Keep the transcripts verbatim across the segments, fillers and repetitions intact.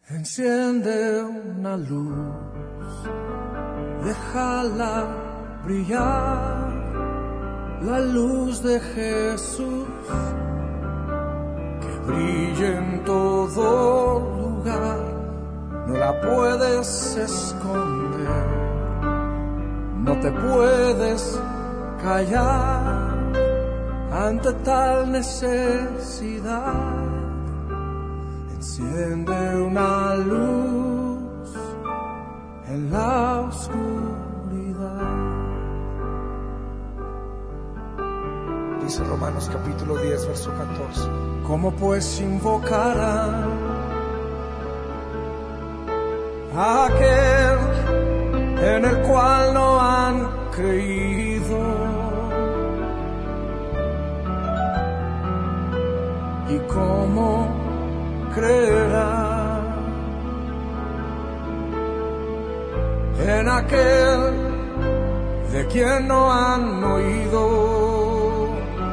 Enciende una luz, déjala brillar, la luz de Jesús, que brille en todo lugar, no la puedes esconder, no te puedes callar ante tal necesidad. Enciende una luz en la oscuridad. Dice Romanos capítulo diez, verso catorce. ¿Cómo pues invocarán a aquel en el cual no han creído? ¿Y cómo creerá en aquel de quien no han oído?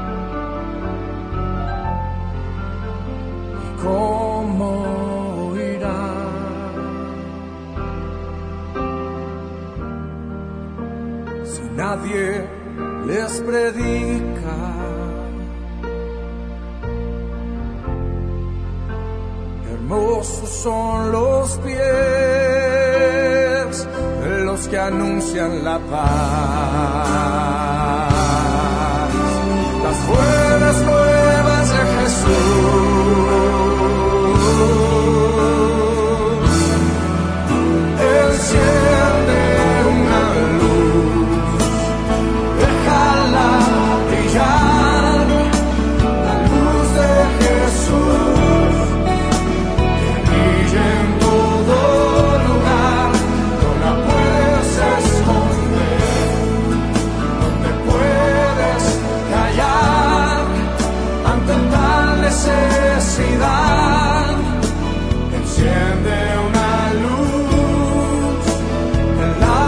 ¿Y cómo oirá si nadie les predica? Hermosos son los pies de los que anuncian la paz, las buenas nuevas de Jesús. Enciende una luz, déjala brillar, la luz de Jesús. Necesidad, enciende una luz en la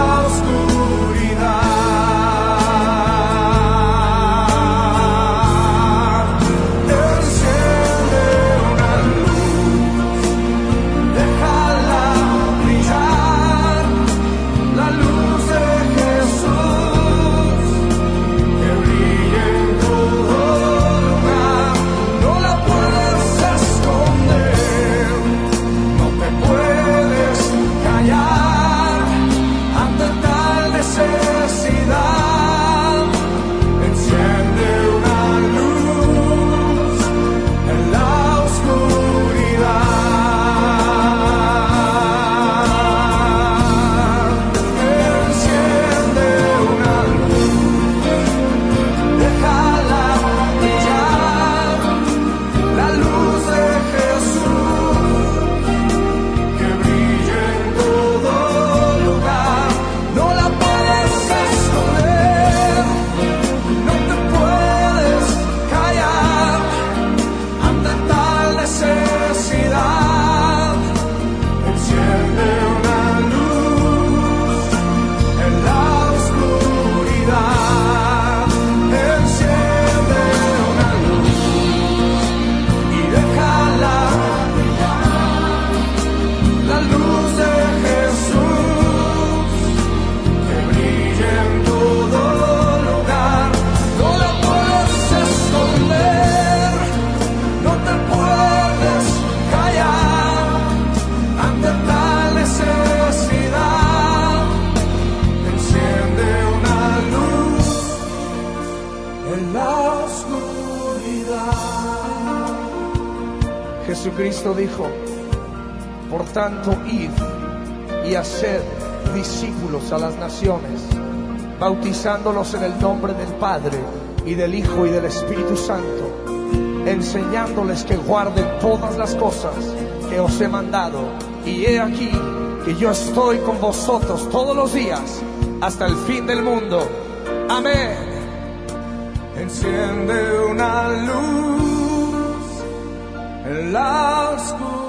oscuridad. Enciende una luz, déjala brillar, la luz de Jesús, que brille en todo lugar. No la puedes esconder, no te puedes callar ante tal necesidad. Enciende una luz en la oscuridad. Enciende una luz, déjala brillar, la luz de Jesús, que brille en todo lugar. No la puedes esconder, no te puedes callar ante tal necesidad. Enciende una luz en la oscuridad. Enciende una luz y déjala brillar, la luz de Jesús, que brille en todo lugar. No la puedes esconder, no te puedes callar ante tal necesidad. Enciende una luz en la oscuridad. Jesucristo dijo: por tanto, id y haced discípulos a las naciones, bautizándolos en el nombre del Padre y del Hijo y del Espíritu Santo, enseñándoles que guarden todas las cosas que os he mandado. Y he aquí que yo estoy con vosotros todos los días hasta el fin del mundo. Amén. Enciende una luz en la oscuridad.